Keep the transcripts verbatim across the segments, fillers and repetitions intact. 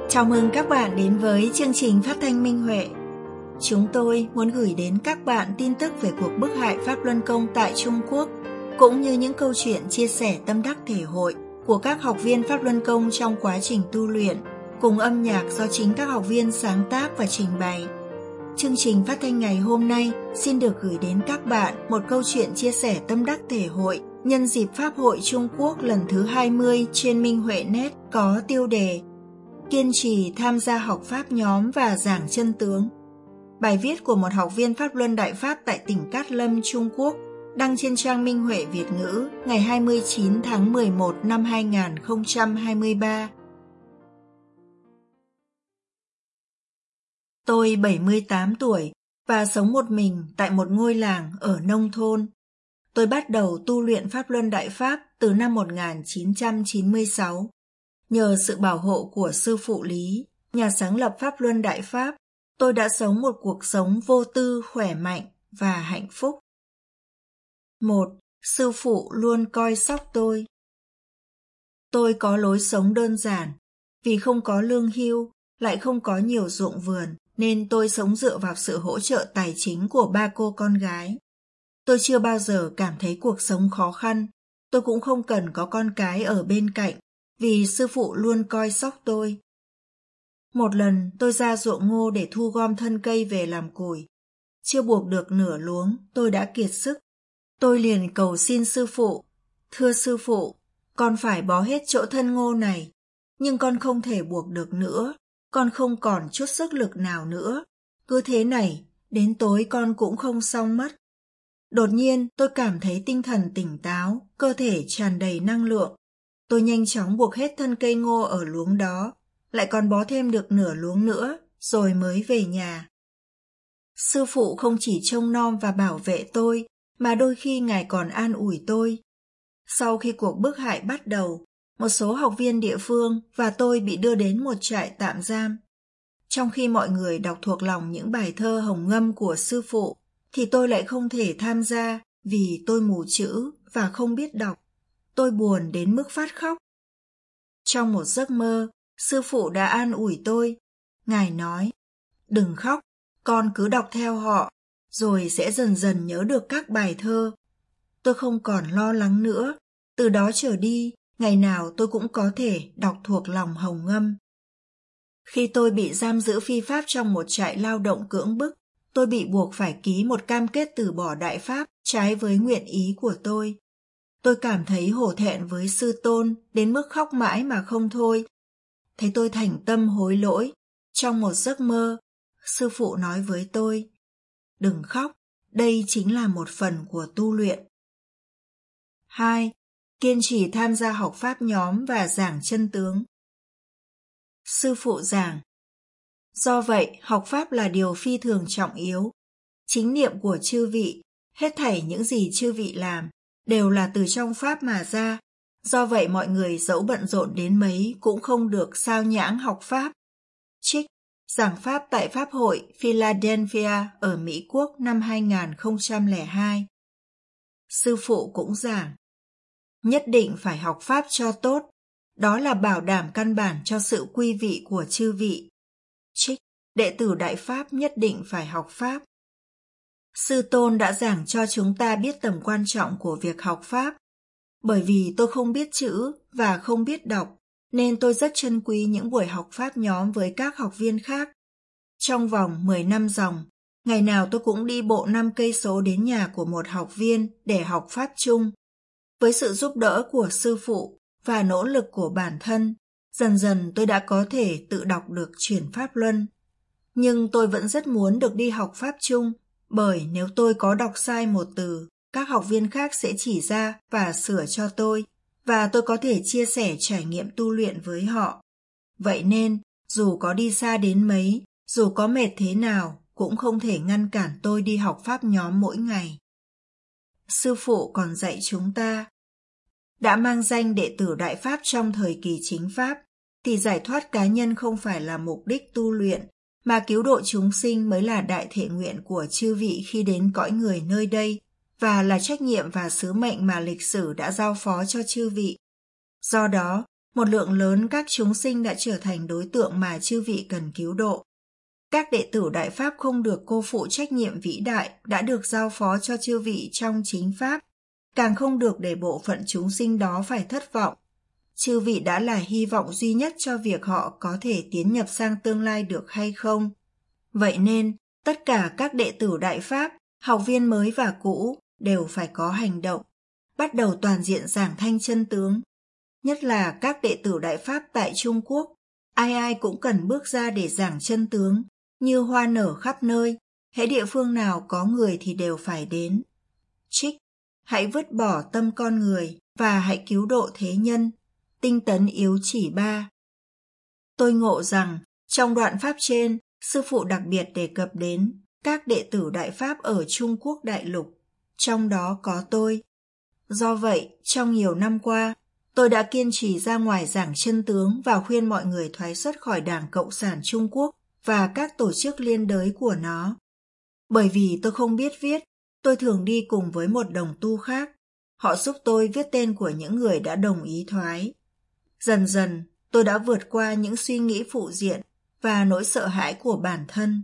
Chào mừng các bạn đến với chương trình phát thanh Minh Huệ. Chúng tôi muốn gửi đến các bạn tin tức về cuộc bức hại Pháp Luân Công tại Trung Quốc, cũng như những câu chuyện chia sẻ tâm đắc thể hội của các học viên Pháp Luân Công trong quá trình tu luyện, cùng âm nhạc do chính các học viên sáng tác và trình bày. Chương trình phát thanh ngày hôm nay xin được gửi đến các bạn một câu chuyện chia sẻ tâm đắc thể hội nhân dịp Pháp hội Trung Quốc lần thứ hai mươi trên Minh Huệ Net có tiêu đề Kiên trì tham gia học Pháp nhóm và giảng chân tướng. Bài viết của một học viên Pháp Luân Đại Pháp tại tỉnh Cát Lâm, Trung Quốc, đăng trên trang Minh Huệ Việt ngữ ngày hai mươi chín tháng mười một năm hai nghìn không trăm hai mươi ba. Tôi bảy mươi tám tuổi và sống một mình tại một ngôi làng ở nông thôn. Tôi bắt đầu tu luyện Pháp Luân Đại Pháp từ năm một nghìn chín trăm chín mươi sáu. Nhờ sự bảo hộ của Sư Phụ Lý, nhà sáng lập Pháp Luân Đại Pháp, tôi đã sống một cuộc sống vô tư, khỏe mạnh và hạnh phúc. một. Sư Phụ luôn coi sóc tôi. Tôi có lối sống đơn giản, vì không có lương hưu, lại không có nhiều ruộng vườn, nên tôi sống dựa vào sự hỗ trợ tài chính của ba cô con gái. Tôi chưa bao giờ cảm thấy cuộc sống khó khăn, tôi cũng không cần có con cái ở bên cạnh, vì Sư Phụ luôn coi sóc tôi. Một lần tôi ra ruộng ngô để thu gom thân cây về làm củi. Chưa buộc được nửa luống, tôi đã kiệt sức. Tôi liền cầu xin Sư Phụ, thưa Sư Phụ, con phải bó hết chỗ thân ngô này, nhưng con không thể buộc được nữa, con không còn chút sức lực nào nữa. Cứ thế này, đến tối con cũng không xong mất. Đột nhiên tôi cảm thấy tinh thần tỉnh táo, cơ thể tràn đầy năng lượng. Tôi nhanh chóng buộc hết thân cây ngô ở luống đó, lại còn bó thêm được nửa luống nữa, rồi mới về nhà. Sư Phụ không chỉ trông nom và bảo vệ tôi, mà đôi khi Ngài còn an ủi tôi. Sau khi cuộc bức hại bắt đầu, một số học viên địa phương và tôi bị đưa đến một trại tạm giam. Trong khi mọi người đọc thuộc lòng những bài thơ hồng ngâm của Sư Phụ, thì tôi lại không thể tham gia vì tôi mù chữ và không biết đọc. Tôi buồn đến mức phát khóc. Trong một giấc mơ, Sư Phụ đã an ủi tôi. Ngài nói, đừng khóc, con cứ đọc theo họ, rồi sẽ dần dần nhớ được các bài thơ. Tôi không còn lo lắng nữa. Từ đó trở đi, ngày nào tôi cũng có thể đọc thuộc lòng hồng ngâm. Khi tôi bị giam giữ phi pháp trong một trại lao động cưỡng bức, tôi bị buộc phải ký một cam kết từ bỏ Đại Pháp trái với nguyện ý của tôi. Tôi cảm thấy hổ thẹn với Sư Tôn đến mức khóc mãi mà không thôi. Thế tôi thành tâm hối lỗi. Trong một giấc mơ, Sư Phụ nói với tôi, đừng khóc, đây chính là một phần của tu luyện. hai. Kiên trì tham gia học Pháp nhóm và giảng chân tướng. Sư Phụ giảng, do vậy học Pháp là điều phi thường trọng yếu. Chính niệm của chư vị, hết thảy những gì chư vị làm, đều là từ trong Pháp mà ra. Do vậy mọi người dẫu bận rộn đến mấy cũng không được sao nhãng học Pháp. Trích, giảng Pháp tại Pháp hội Philadelphia ở Mỹ Quốc năm hai nghìn không trăm lẻ hai. Sư Phụ cũng giảng, nhất định phải học Pháp cho tốt, đó là bảo đảm căn bản cho sự quy vị của chư vị. Trích, đệ tử Đại Pháp nhất định phải học Pháp. Sư Tôn đã giảng cho chúng ta biết tầm quan trọng của việc học Pháp. Bởi vì tôi không biết chữ và không biết đọc, nên tôi rất trân quý những buổi học Pháp nhóm với các học viên khác. Trong vòng mười năm dòng, ngày nào tôi cũng đi bộ năm cây số đến nhà của một học viên để học Pháp chung. Với sự giúp đỡ của Sư Phụ và nỗ lực của bản thân, dần dần tôi đã có thể tự đọc được chuyển Pháp Luân. Nhưng tôi vẫn rất muốn được đi học Pháp chung, bởi nếu tôi có đọc sai một từ, các học viên khác sẽ chỉ ra và sửa cho tôi, và tôi có thể chia sẻ trải nghiệm tu luyện với họ. Vậy nên, dù có đi xa đến mấy, dù có mệt thế nào, cũng không thể ngăn cản tôi đi học Pháp nhóm mỗi ngày. Sư Phụ còn dạy chúng ta, đã mang danh đệ tử Đại Pháp trong thời kỳ chính Pháp, thì giải thoát cá nhân không phải là mục đích tu luyện, mà cứu độ chúng sinh mới là đại thể nguyện của chư vị khi đến cõi người nơi đây, và là trách nhiệm và sứ mệnh mà lịch sử đã giao phó cho chư vị. Do đó, Một lượng lớn các chúng sinh đã trở thành đối tượng mà chư vị cần cứu độ. Các đệ tử Đại Pháp không được cô phụ trách nhiệm vĩ đại đã được giao phó cho chư vị trong chính Pháp, càng không được để bộ phận chúng sinh đó phải thất vọng. Chư vị đã là hy vọng duy nhất cho việc họ có thể tiến nhập sang tương lai được hay không. Vậy nên, tất cả các đệ tử Đại Pháp, học viên mới và cũ, đều phải có hành động, bắt đầu toàn diện giảng thanh chân tướng. Nhất là các đệ tử Đại Pháp tại Trung Quốc, ai ai cũng cần bước ra để giảng chân tướng, như hoa nở khắp nơi, hễ địa phương nào có người thì đều phải đến. Trích, hãy vứt bỏ tâm con người và hãy cứu độ thế nhân. Tinh tấn yếu chỉ ba. Tôi ngộ rằng, trong đoạn Pháp trên, Sư Phụ đặc biệt đề cập đến các đệ tử Đại Pháp ở Trung Quốc đại lục, trong đó có tôi. Do vậy, trong nhiều năm qua, tôi đã kiên trì ra ngoài giảng chân tướng và khuyên mọi người thoái xuất khỏi Đảng Cộng sản Trung Quốc và các tổ chức liên đới của nó. Bởi vì tôi không biết viết, tôi thường đi cùng với một đồng tu khác. Họ giúp tôi viết tên của những người đã đồng ý thoái. Dần dần, tôi đã vượt qua những suy nghĩ phụ diện và nỗi sợ hãi của bản thân.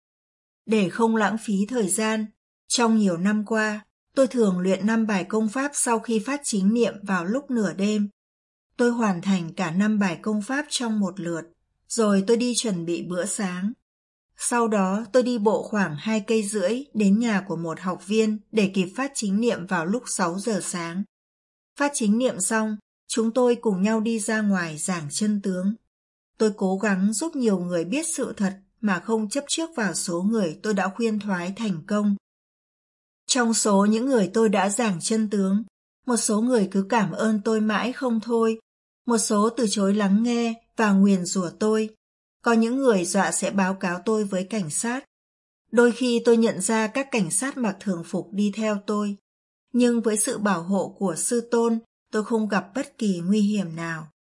Để không lãng phí thời gian, trong nhiều năm qua, tôi thường luyện năm bài công pháp sau khi phát chính niệm vào lúc nửa đêm. Tôi hoàn thành cả năm bài công pháp trong một lượt, rồi tôi đi chuẩn bị bữa sáng. Sau đó tôi đi bộ khoảng hai cây rưỡi đến nhà của một học viên để kịp phát chính niệm vào lúc sáu giờ sáng. Phát chính niệm xong, chúng tôi cùng nhau đi ra ngoài giảng chân tướng. Tôi cố gắng giúp nhiều người biết sự thật mà không chấp trước vào số người tôi đã khuyên thoái thành công. Trong số những người tôi đã giảng chân tướng, một số người cứ cảm ơn tôi mãi không thôi, một số từ chối lắng nghe và nguyền rủa tôi. Có những người dọa sẽ báo cáo tôi với cảnh sát. Đôi khi tôi nhận ra các cảnh sát mặc thường phục đi theo tôi, nhưng với sự bảo hộ của Sư Tôn, tôi không gặp bất kỳ nguy hiểm nào.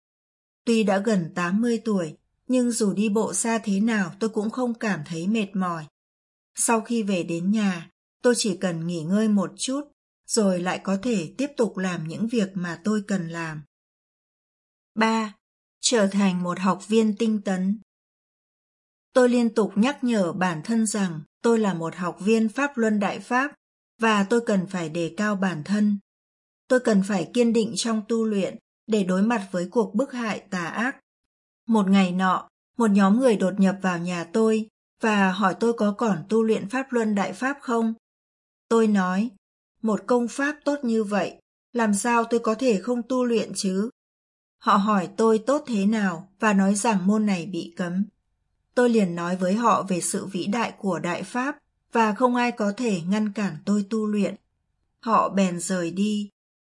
Tuy đã gần tám mươi tuổi, nhưng dù đi bộ xa thế nào tôi cũng không cảm thấy mệt mỏi. Sau khi về đến nhà, tôi chỉ cần nghỉ ngơi một chút, rồi lại có thể tiếp tục làm những việc mà tôi cần làm. ba. Trở thành một học viên tinh tấn. Tôi liên tục nhắc nhở bản thân rằng tôi là một học viên Pháp Luân Đại Pháp và tôi cần phải đề cao bản thân. Tôi cần phải kiên định trong tu luyện để đối mặt với cuộc bức hại tà ác. Một ngày nọ, một nhóm người đột nhập vào nhà tôi và hỏi tôi có còn tu luyện Pháp Luân Đại Pháp không. Tôi nói, một công pháp tốt như vậy, làm sao tôi có thể không tu luyện chứ? Họ hỏi tôi tốt thế nào và nói rằng môn này bị cấm. Tôi liền nói với họ về sự vĩ đại của Đại Pháp và không ai có thể ngăn cản tôi tu luyện. Họ bèn rời đi.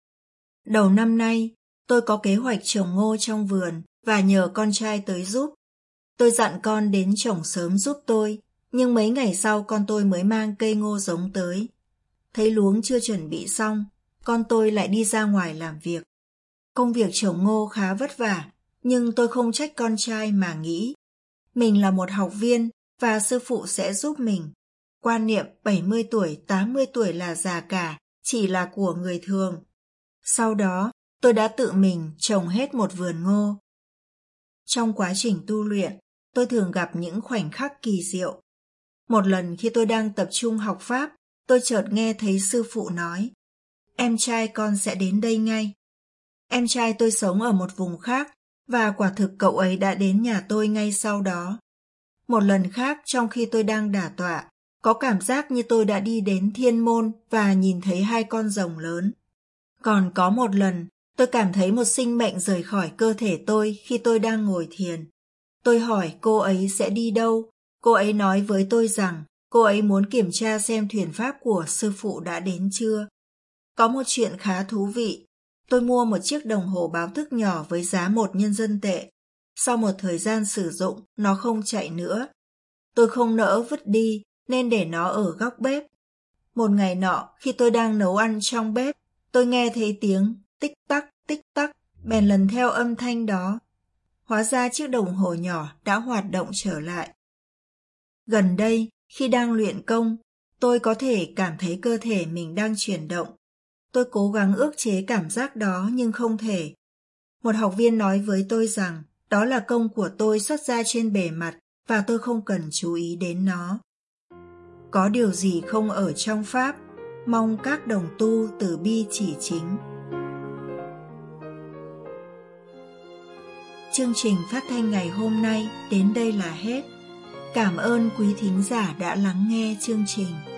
Đầu năm nay, tôi có kế hoạch trồng ngô trong vườn và nhờ con trai tới giúp. Tôi dặn con đến trồng sớm giúp tôi, nhưng mấy ngày sau con tôi mới mang cây ngô giống tới. Thấy luống chưa chuẩn bị xong, con tôi lại đi ra ngoài làm việc. Công việc trồng ngô khá vất vả, nhưng tôi không trách con trai mà nghĩ. Mình là một học viên và sư phụ sẽ giúp mình. Quan niệm bảy mươi tuổi, tám mươi tuổi là già cả, chỉ là của người thường. Sau đó, tôi đã tự mình trồng hết một vườn ngô. Trong quá trình tu luyện, tôi thường gặp những khoảnh khắc kỳ diệu. Một lần khi tôi đang tập trung học Pháp, tôi chợt nghe thấy sư phụ nói, em trai con sẽ đến đây ngay. Em trai tôi sống ở một vùng khác, và quả thực cậu ấy đã đến nhà tôi ngay sau đó. Một lần khác trong khi tôi đang đả tọa, có cảm giác như tôi đã đi đến thiên môn và nhìn thấy hai con rồng lớn. Còn có một lần, tôi cảm thấy một sinh mệnh rời khỏi cơ thể tôi khi tôi đang ngồi thiền. Tôi hỏi cô ấy sẽ đi đâu. Cô ấy nói với tôi rằng cô ấy muốn kiểm tra xem thuyền pháp của sư phụ đã đến chưa. Có một chuyện khá thú vị. Tôi mua một chiếc đồng hồ báo thức nhỏ với giá một nhân dân tệ. Sau một thời gian sử dụng, nó không chạy nữa. Tôi không nỡ vứt đi nên để nó ở góc bếp. Một ngày nọ, khi tôi đang nấu ăn trong bếp, tôi nghe thấy tiếng tích tắc tích tắc, bèn lần theo âm thanh đó. Hóa ra chiếc đồng hồ nhỏ đã hoạt động trở lại. Gần đây, khi đang luyện công, tôi có thể cảm thấy cơ thể mình đang chuyển động. Tôi cố gắng ước chế cảm giác đó nhưng không thể. Một học viên nói với tôi rằng đó là công của tôi xuất ra trên bề mặt và tôi không cần chú ý đến nó. Có điều gì không ở trong Pháp, mong các đồng tu từ bi chỉ chính. Chương trình phát thanh ngày hôm nay đến đây là hết. Cảm ơn quý thính giả đã lắng nghe chương trình.